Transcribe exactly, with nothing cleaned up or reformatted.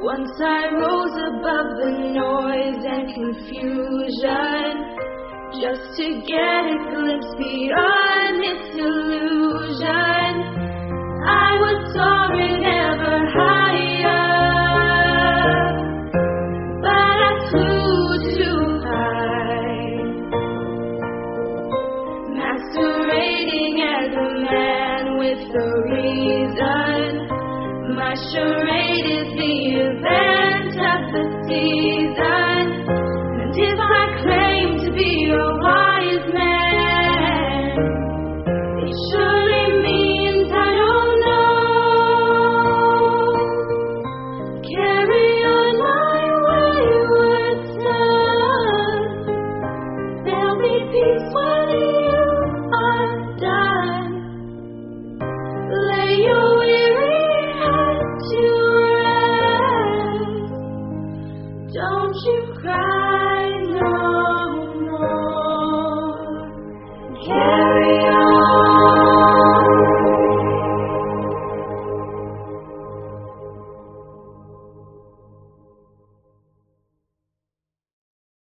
Once I rose above the noise and confusion, just to get a glimpse beyond its illusion. I was soaring ever higher, but I flew too high, masquerading as a man with a reason. My charade is the event of the season.